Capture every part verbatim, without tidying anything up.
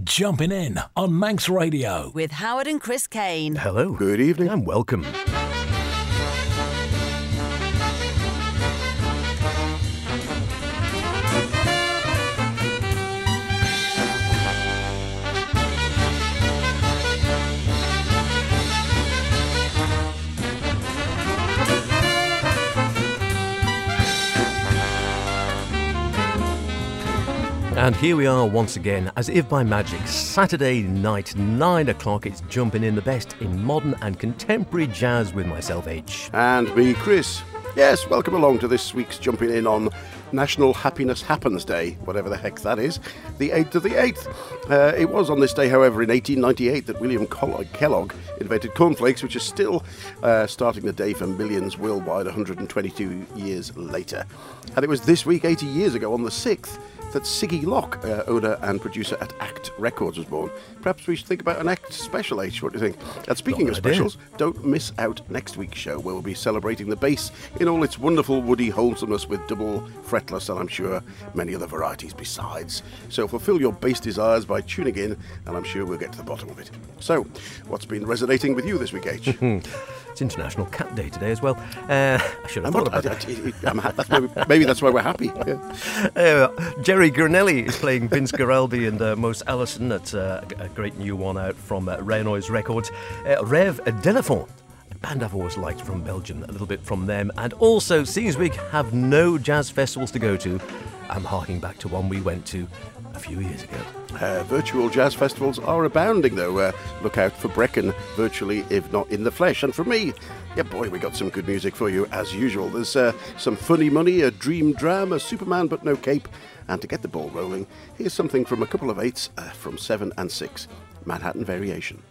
Jumping In on Manx Radio. With Howard and Chris Kane. Hello. Good evening. And welcome. And here we are once again, as if by magic, Saturday night, nine o'clock. It's Jumping In, the best in modern and contemporary jazz with myself, H. And me, Chris. Yes, welcome along to this week's Jumping In on National Happiness Happens Day, whatever the heck that is, the eighth of the eighth. Uh, it was on this day, however, in eighteen ninety-eight that William Kellogg invented cornflakes, which is still uh, starting the day for millions worldwide one hundred twenty-two years later. And it was this week, eighty years ago, on the sixth, that Siggy Locke, uh, owner and producer at Act Records, was born. Perhaps we should think about an Act special, H. What do you think? And speaking Not of an idea. specials, don't miss out next week's show, where we'll be celebrating the bass in all its wonderful woody wholesomeness with double fretless and I'm sure many other varieties besides. So fulfill your bass desires by tuning in, and I'm sure we'll get to the bottom of it. So, what's been resonating with you this week, H? It's International Cat Day today as well. Uh, I should have I'm thought not- about I- that. I- I'm ha- that's why we- maybe that's why we're happy. Yeah. Uh, Jerry Gurnelli is playing Vince Guaraldi and uh, Mose Allison. That's uh, a great new one out from uh, Renoise Records. Uh, Rev Delafont, a band I've always liked from Belgium, a little bit from them. And also, seeing as we have no jazz festivals to go to, I'm harking back to one we went to a few years ago. Uh, virtual jazz festivals are abounding, though. Uh, look out for Brecon, virtually, if not in the flesh. And for me, yeah, boy, we got some good music for you, as usual. There's uh, some funny money, a dream dram, a Superman but no cape. And to get the ball rolling, here's something from a couple of eights uh, from seven and six, Manhattan Variation.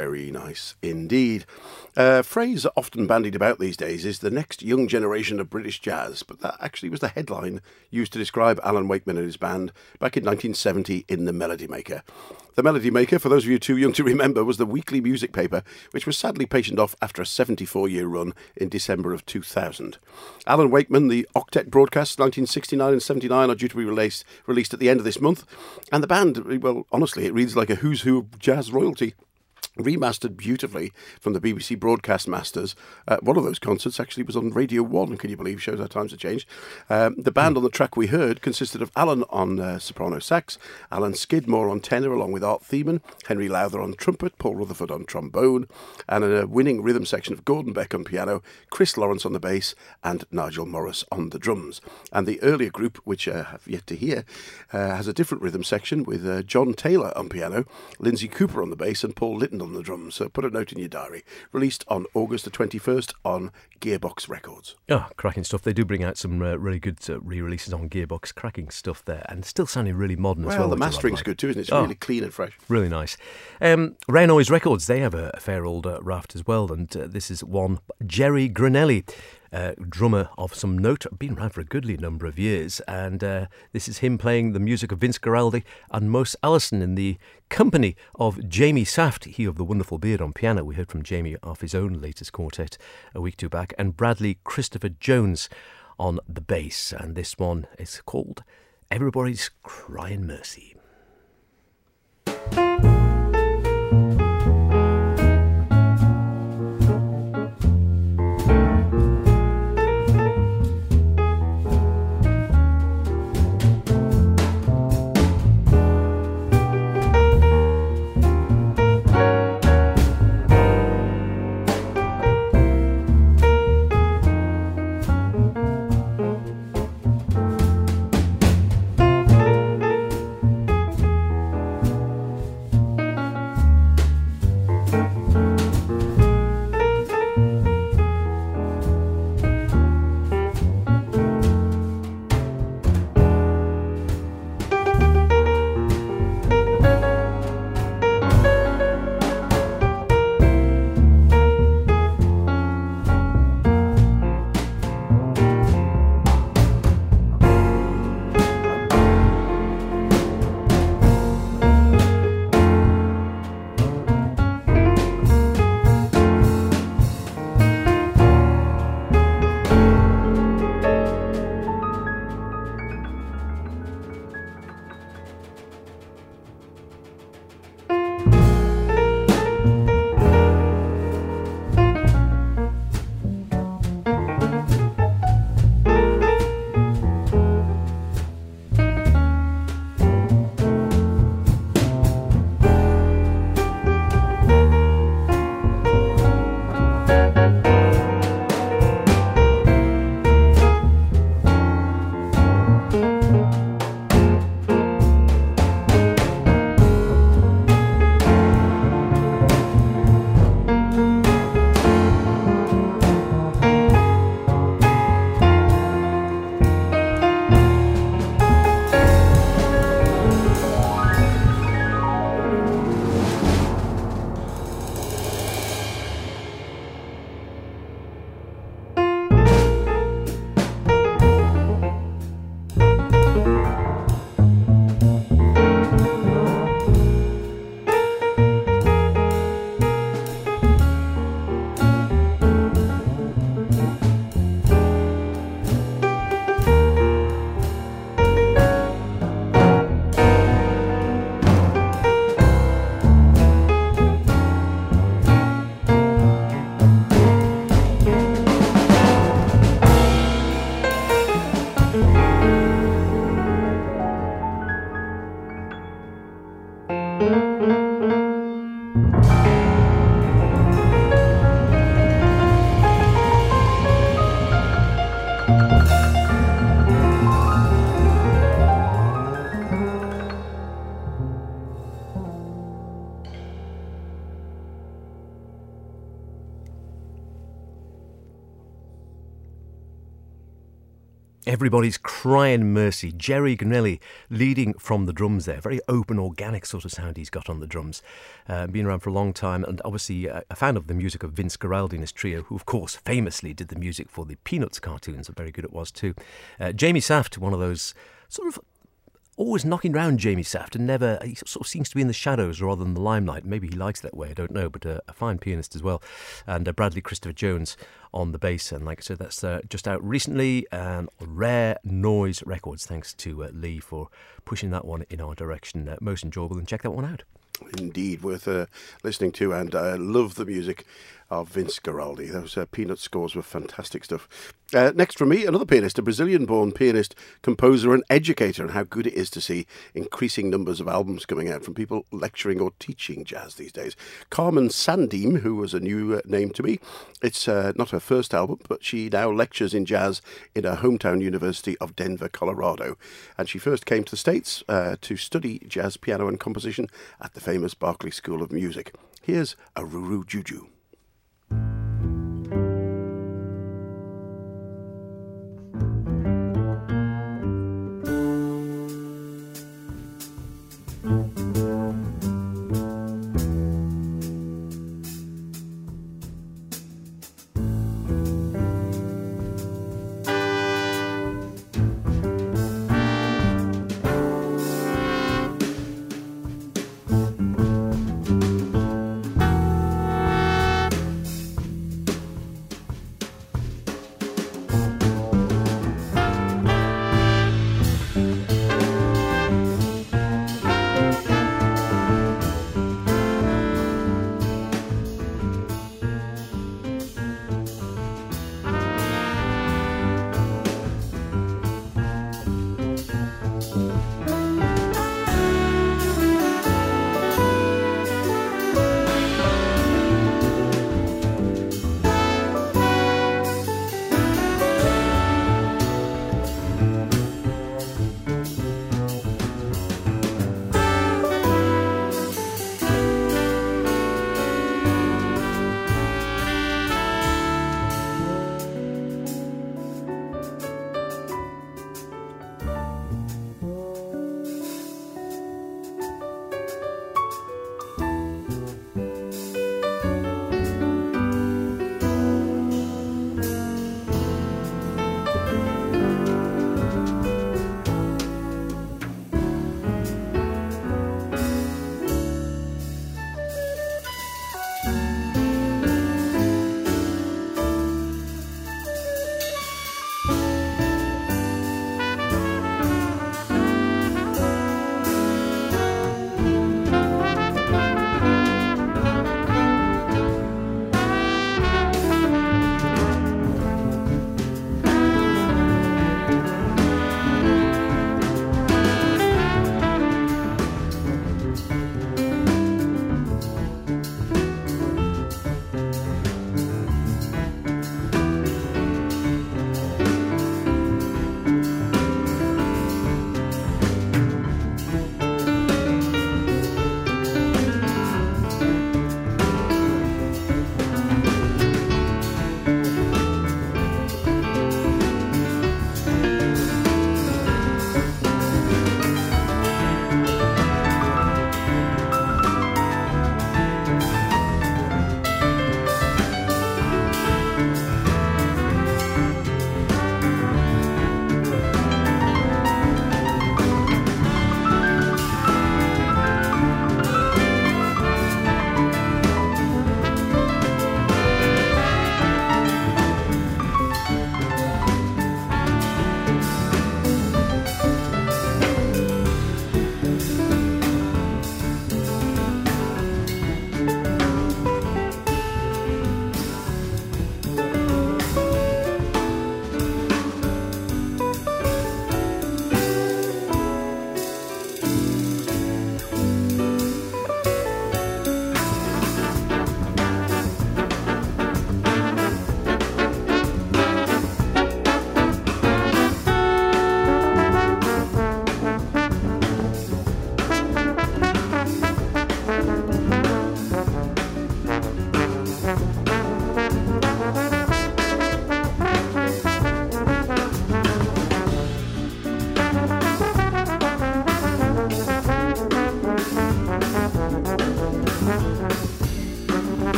Very nice indeed. A phrase often bandied about these days is the next young generation of British jazz, but that actually was the headline used to describe Alan Wakeman and his band back in nineteen seventy in The Melody Maker. The Melody Maker, for those of you too young to remember, was the weekly music paper which was sadly patiented off after a seventy-four-year run in December of two thousand. Alan Wakeman, the octet broadcasts nineteen sixty-nine and seventy-nine are due to be released, released at the end of this month, and the band, well, honestly, it reads like a who's who of jazz royalty. Remastered beautifully from the B B C Broadcast Masters. Uh, one of those concerts actually was on Radio one, can you believe? Shows how times have changed. Um, the band on the track we heard consisted of Alan on uh, soprano sax, Alan Skidmore on tenor along with Art Thiemann, Henry Lowther on trumpet, Paul Rutherford on trombone, and a winning rhythm section of Gordon Beck on piano, Chris Lawrence on the bass, and Nigel Morris on the drums. And the earlier group, which I uh, have yet to hear, uh, has a different rhythm section with uh, John Taylor on piano, Lindsay Cooper on the bass, and Paul Litton on the drums. So put a note in your diary. Released on August the twenty-first on Gearbox Records. Oh, cracking stuff. They do bring out some uh, really good uh, re-releases on Gearbox. Cracking stuff there. And still sounding really modern well, as well. Well, the mastering's good too, isn't it? It's oh, really clean and fresh. Really nice. Um, Rare Noise Records, they have a, a fair old uh, raft as well. And uh, this is one, Jerry Granelli. Uh, drummer of some note, been around for a goodly number of years, and uh, this is him playing the music of Vince Guaraldi and Mose Allison in the company of Jamie Saft, he of the wonderful beard, on piano. We heard from Jamie off his own latest quartet a week or two back, and Bradley Christopher Jones on the bass, and this one is called Everybody's Crying Mercy. Everybody's Crying Mercy. Jerry Granelli leading from the drums there. Very open, organic sort of sound he's got on the drums. Uh, been around for a long time, and obviously uh, a fan of the music of Vince Guaraldi and his trio, who of course famously did the music for the Peanuts cartoons. Very good it was too. Uh, Jamie Saft, one of those sort of always knocking round Jamie Saft, and never, he sort of seems to be in the shadows rather than the limelight. Maybe he likes that way, I don't know, but uh, a fine pianist as well. And uh, Bradley Christopher Jones on the bass, and like I said, that's uh, just out recently, and Rare Noise Records. Thanks to uh, Lee for pushing that one in our direction. Uh, most enjoyable, and check that one out. Indeed, worth uh, listening to, and I uh, love the music of Vince Guaraldi. Those uh, Peanut scores were fantastic stuff. Uh, next from me, another pianist, a Brazilian-born pianist, composer and educator, and how good it is to see increasing numbers of albums coming out from people lecturing or teaching jazz these days. Carmen Sandim, who was a new uh, name to me. It's uh, not her first album, but she now lectures in jazz in her hometown university of Denver, Colorado. And she first came to the States uh, to study jazz piano and composition at the famous Berklee School of Music. Here's a Ruru Juju.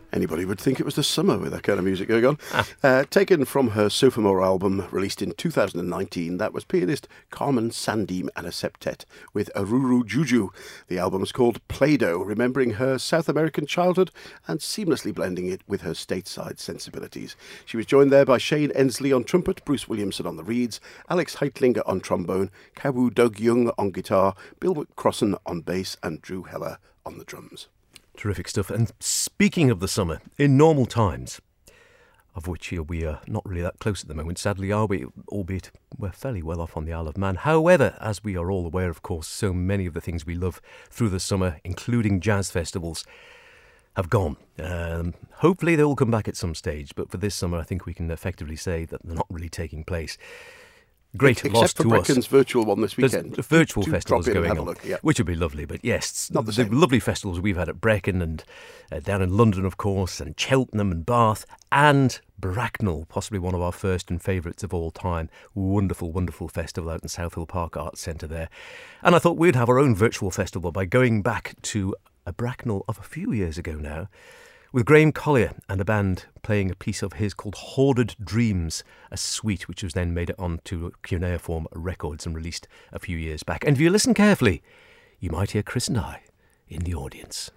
Anybody would think it was the summer with that kind of music going on. Ah. Uh, taken from her Sophomore album, released in two thousand nineteen, that was pianist Carmen Sandeem and a septet with Aruru Juju. The album is called Play-Doh, remembering her South American childhood and seamlessly blending it with her stateside sensibilities. She was joined there by Shane Ensley on trumpet, Bruce Williamson on the reeds, Alex Heitlinger on trombone, Kawu Doug Young on guitar, Bill Crossan on bass, and Drew Heller on the drums. Terrific stuff. And speaking of the summer, in normal times, of which here we are not really that close at the moment, sadly, are we? Albeit we're fairly well off on the Isle of Man. However, as we are all aware, of course, so many of the things we love through the summer, including jazz festivals, have gone. Um, hopefully they will come back at some stage, but for this summer I think we can effectively say that they're not really taking place. Great Except loss for to Brecken's us. virtual one this weekend. There's virtual do, do festivals going on, look, yeah. which would be lovely. But yes, not the, the same. lovely festivals we've had at Brecon and uh, down in London, of course, and Cheltenham and Bath and Bracknell, possibly one of our first and favourites of all time. Wonderful, wonderful festival out in South Hill Park Arts Centre there. And I thought we'd have our own virtual festival by going back to a Bracknell of a few years ago now, with Graham Collier and a band playing a piece of his called Hoarded Dreams, a suite which was then made onto Cuneiform Records and released a few years back. And if you listen carefully, you might hear Chris and I in the audience.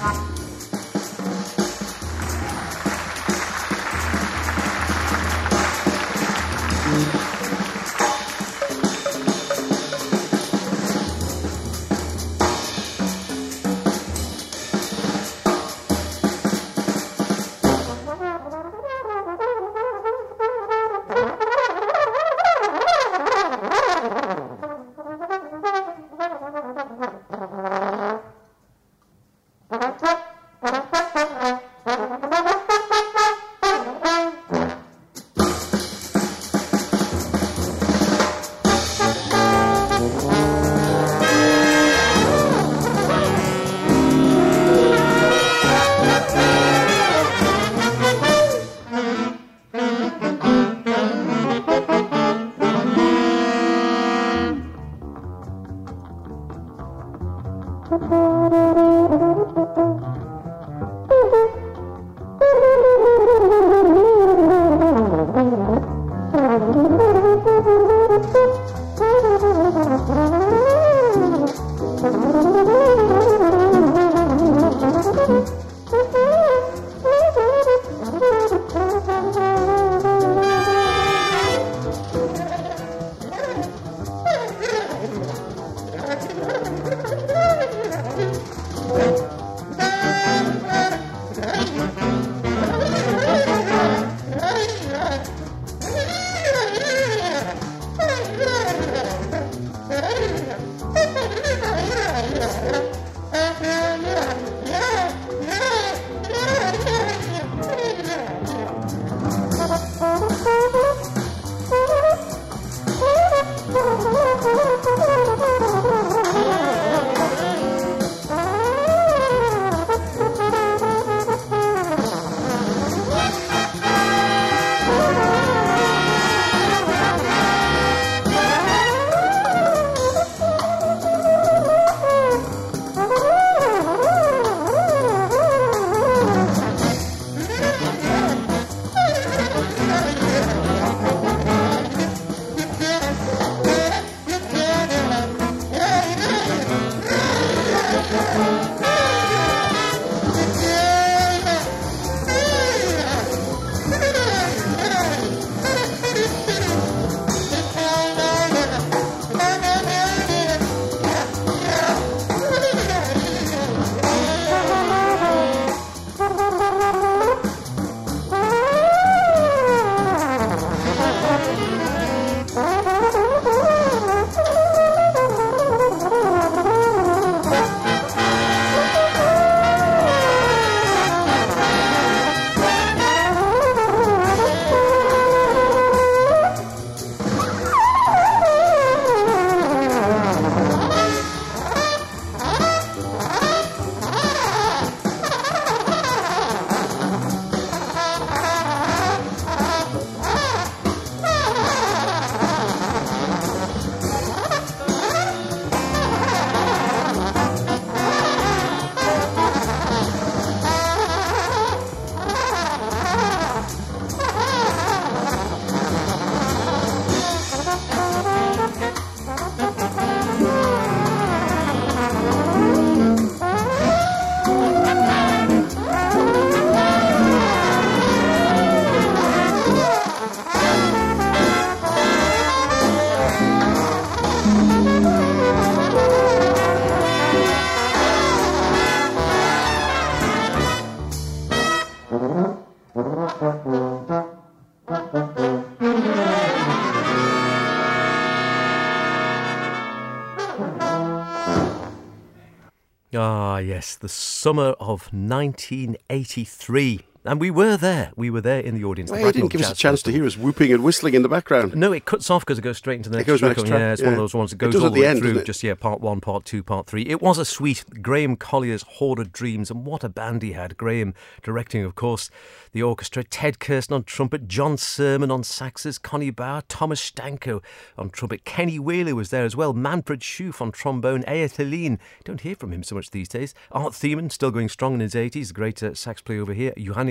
Ah, yes, the summer of nineteen eighty-three. And we were there. We were there in the audience. Well, the it didn't give us a chance Festival. to hear us whooping and whistling in the background. No, it cuts off because it goes straight into the next goes track. next track, Yeah, it's yeah. one of those ones that It goes does all at the the way end, through. doesn't it? Just, yeah, part one, part two, part three. It was a sweet. Graham Collier's Horde of Dreams, and what a band he had. Graham directing, of course, the orchestra. Ted Kirsten on trumpet, John Sermon on saxes, Connie Bauer, Thomas Stanko on trumpet. Kenny Wheeler was there as well. Manfred Schoof on trombone. Eyateline. Don't hear from him so much these days. Art Thiemann, still going strong in his eighties. Great uh, sax player over here. Johanni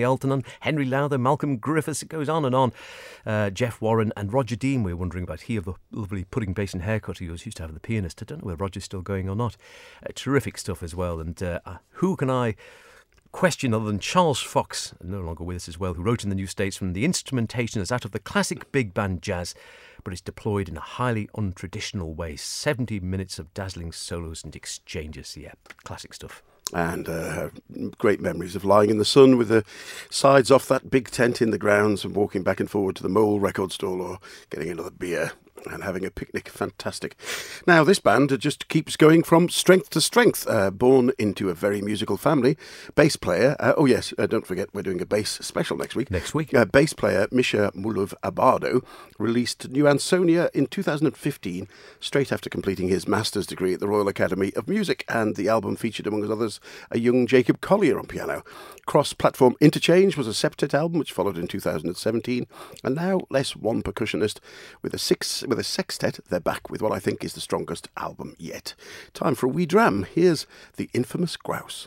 Elton and Henry Lowther, Malcolm Griffiths, it goes on and on. Uh, Jeff Warren and Roger Dean, we were wondering about. He of the lovely pudding basin haircut he was used to have the pianist. I don't know whether Roger's still going or not. Uh, terrific stuff as well. And uh, who can I question other than Charles Fox, no longer with us as well, who wrote in the New Statesman, the instrumentation is out of the classic big band jazz, but it's deployed in a highly untraditional way. seventy minutes of dazzling solos and exchanges. Yeah, classic stuff. And uh, great memories of lying in the sun with the sides off that big tent in the grounds and walking back and forward to the Mole record stall or getting another beer and having a picnic. Fantastic. Now, this band just keeps going from strength to strength. Uh, born into a very musical family, bass player, uh, oh yes, uh, don't forget we're doing a bass special next week. Next week. Uh, bass player Misha Mulov Abado released New Ansonia in two thousand fifteen, straight after completing his master's degree at the Royal Academy of Music, and the album featured, among others, a young Jacob Collier on piano. Cross-Platform Interchange was a septet album which followed in two thousand seventeen, and now less one percussionist with a six with a sextet. They're back with what I think is the strongest album yet. Time for a wee dram. Here's the infamous Grouse.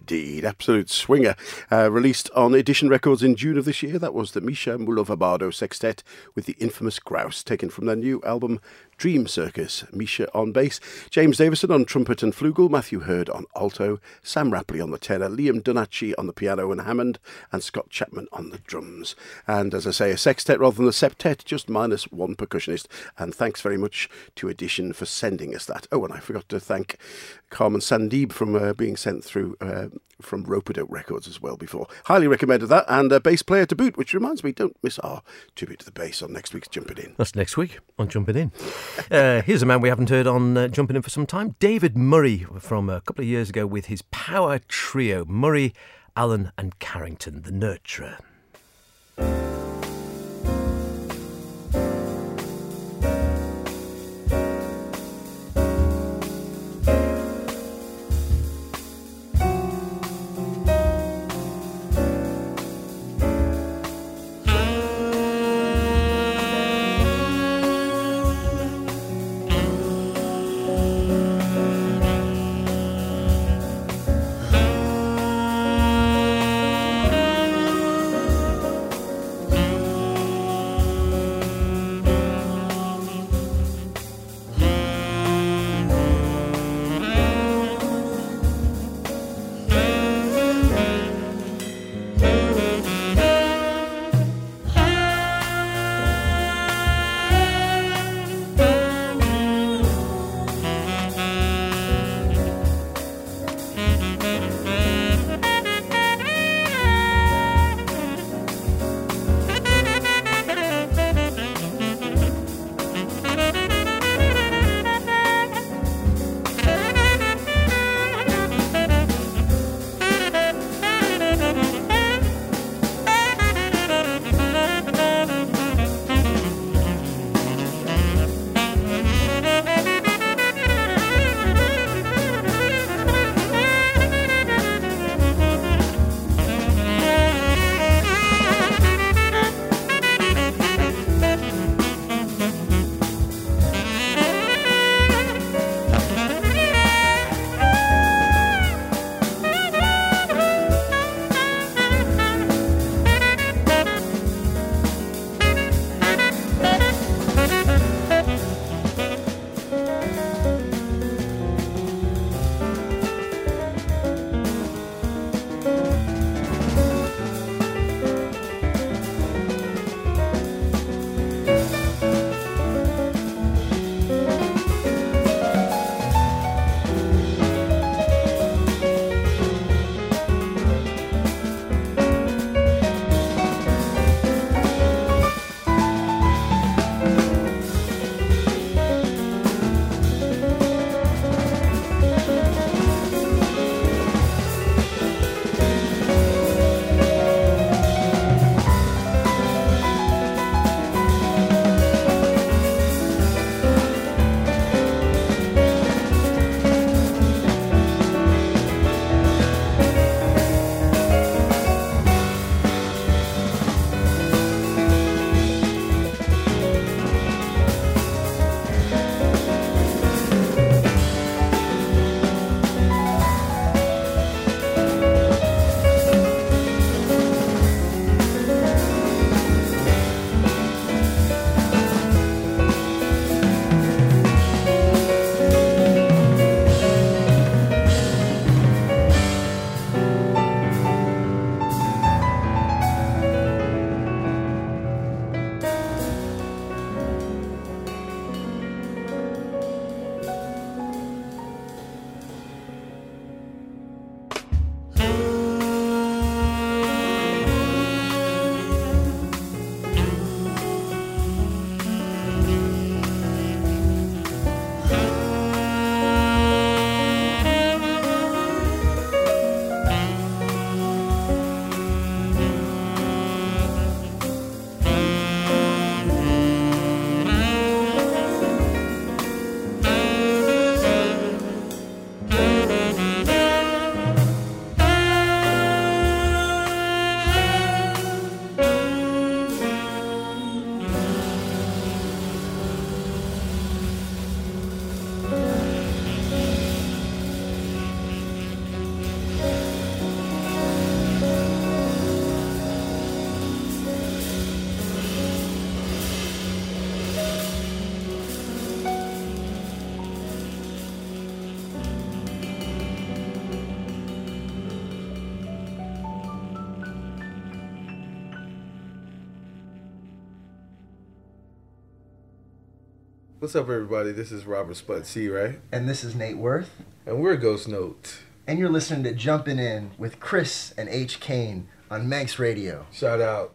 Indeed, absolute swinger. Uh, released on Edition Records in June of this year, that was the Misha Mulovabado Sextet with the infamous Grouse, taken from their new album Dream Circus. Misha on bass, James Davison on trumpet and flugel, Matthew Hurd on alto, Sam Rapley on the tenor, Liam Donacci on the piano and Hammond, and Scott Chapman on the drums. And as I say, a sextet rather than a septet, just minus one percussionist. And thanks very much to Edition for sending us that. Oh, and I forgot to thank Carmen Sandeeb from uh, being sent through uh, from Rope-a-Dope Records as well before. Highly recommended that, and a bass player to boot, which reminds me, don't miss our tribute to the bass on next week's Jumping In. That's next week on Jumping In. Uh, here's a man we haven't heard on uh, Jumping In for some time, David Murray, from a couple of years ago with his power trio, Murray, Allen and Carrington, the Nurturer. What's up, everybody? This is Robert Spud-C, right? And this is Nate Worth. And we're Ghost Note. And you're listening to Jumpin' In with Chris and H. Kane on Manx Radio. Shout out.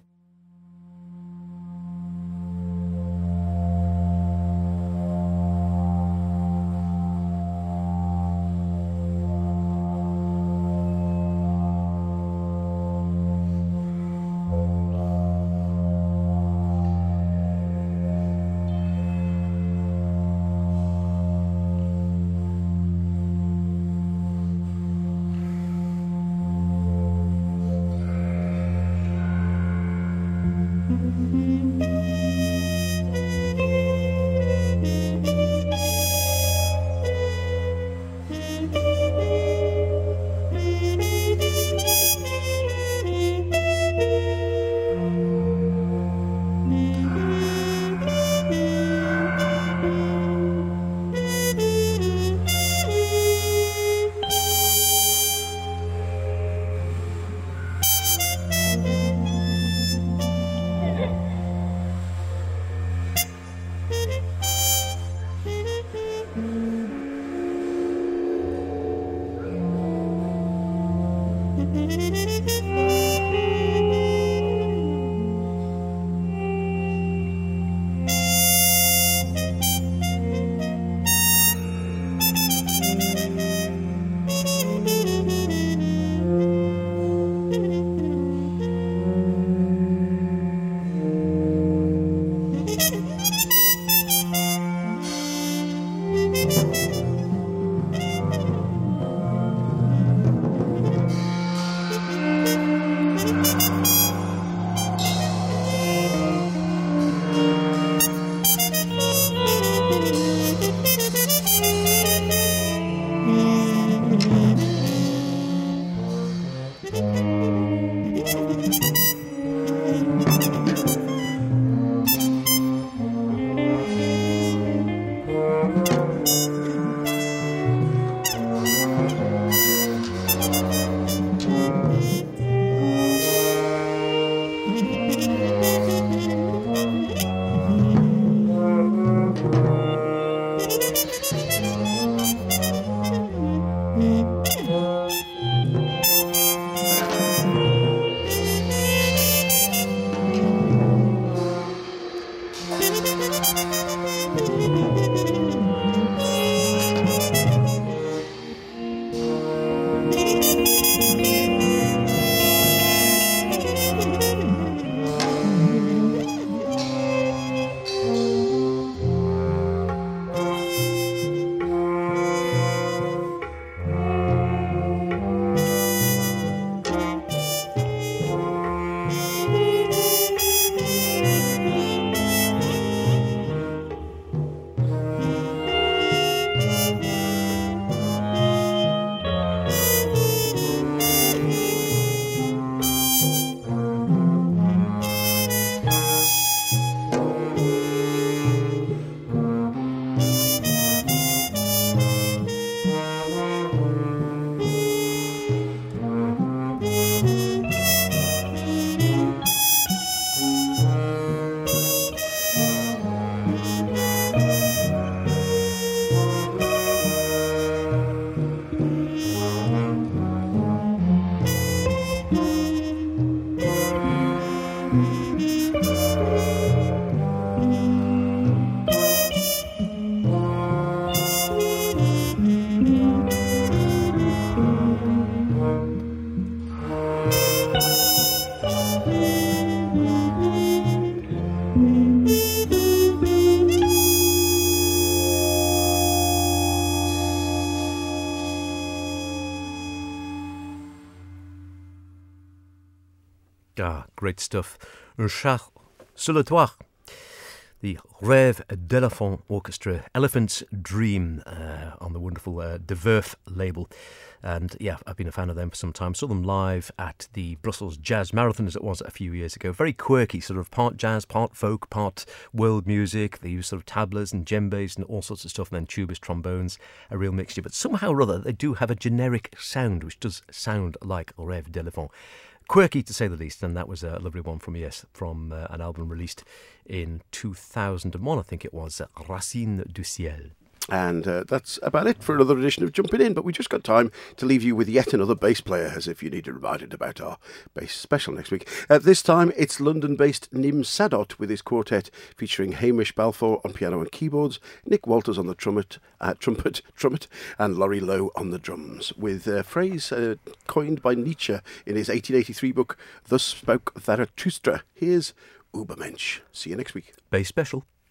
Ah, great stuff. Un chat sur le toit. The Rêve d'Elephant Orchestra, Elephant's Dream, uh, on the wonderful uh, De Verf label. And yeah, I've been a fan of them for some time. Saw them live at the Brussels Jazz Marathon, as it was a few years ago. Very quirky, sort of part jazz, part folk, part world music. They use sort of tablas and djembes and all sorts of stuff, and then tubas, trombones, a real mixture. But somehow or other, they do have a generic sound, which does sound like Rêve d'Elephant. quirky to say the least, and that was a lovely one from yes, from uh, an album released in two thousand one, I think it was, Racine du Ciel. And uh, that's about it for another edition of Jumping In, but we just got time to leave you with yet another bass player, as if you need to remind it about our bass special next week. Uh, this time it's London-based Nim Sadot with his quartet, featuring Hamish Balfour on piano and keyboards, Nick Walters on the trumpet, uh, trumpet, trumpet, and Laurie Lowe on the drums, with a phrase uh, coined by Nietzsche in his eighteen eighty-three book, Thus Spoke Zarathustra. Here's Ubermensch. See you next week. Bass special.